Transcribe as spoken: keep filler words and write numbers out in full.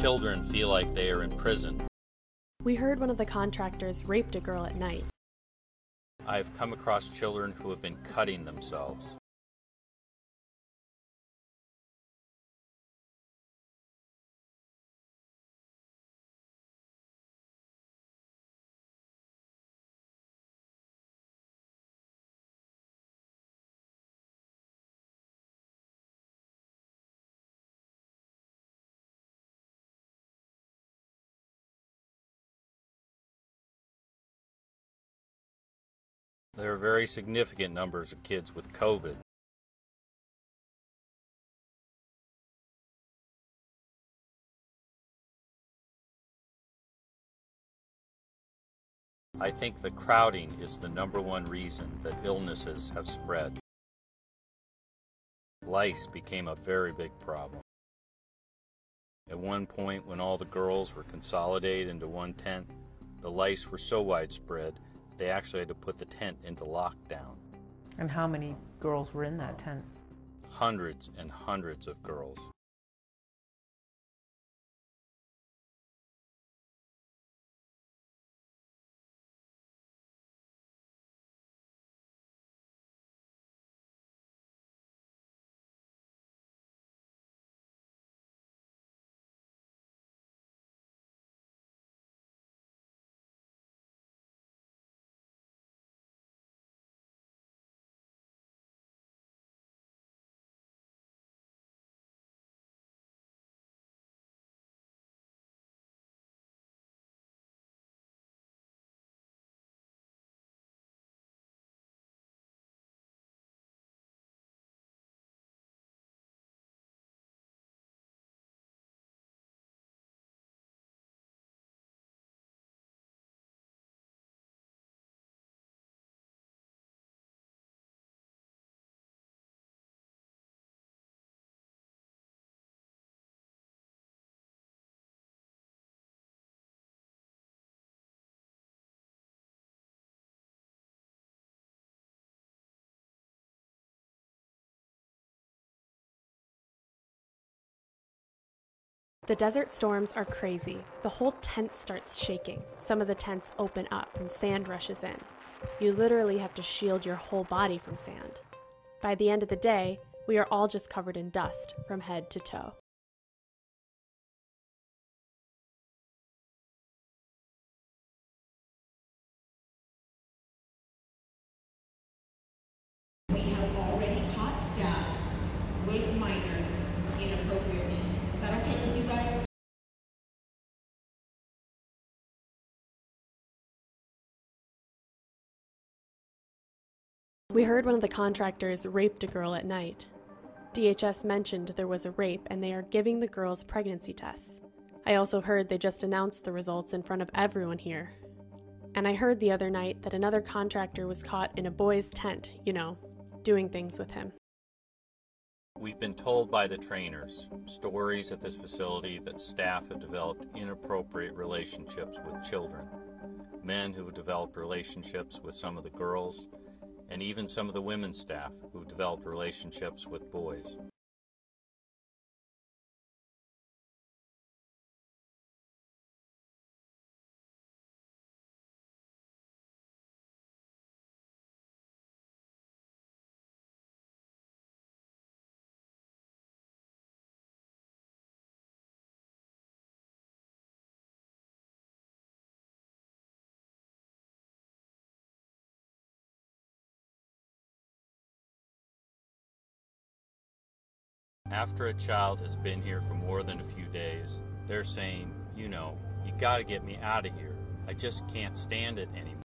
children feel like they are in prison. We heard one of the contractors raped a girl at night. I have come across children who have been cutting themselves. There are very significant numbers of kids with COVID. I think the crowding is the number one reason that illnesses have spread. Lice became a very big problem. At one point, when all the girls were consolidated into one tent, the lice were so widespread they actually had to put the tent into lockdown. And how many girls were in that tent? Hundreds and hundreds of girls. The desert storms are crazy. The whole tent starts shaking. Some of the tents open up and sand rushes in. You literally have to shield your whole body from sand. By the end of the day, we are all just covered in dust from head to toe. We have already caught staff with minors inappropriately. Is that okay with you guys? We heard one of the contractors raped a girl at night. D H S mentioned there was a rape and they are giving the girls pregnancy tests. I also heard they just announced the results in front of everyone here. And I heard the other night that another contractor was caught in a boy's tent, you know, doing things with him. We've been told by the trainers stories at this facility that staff have developed inappropriate relationships with children, men who have developed relationships with some of the girls, and even some of the women's staff who've developed relationships with boys. After a child has been here for more than a few days, they're saying, you know, you gotta get me out of here. I just can't stand it anymore.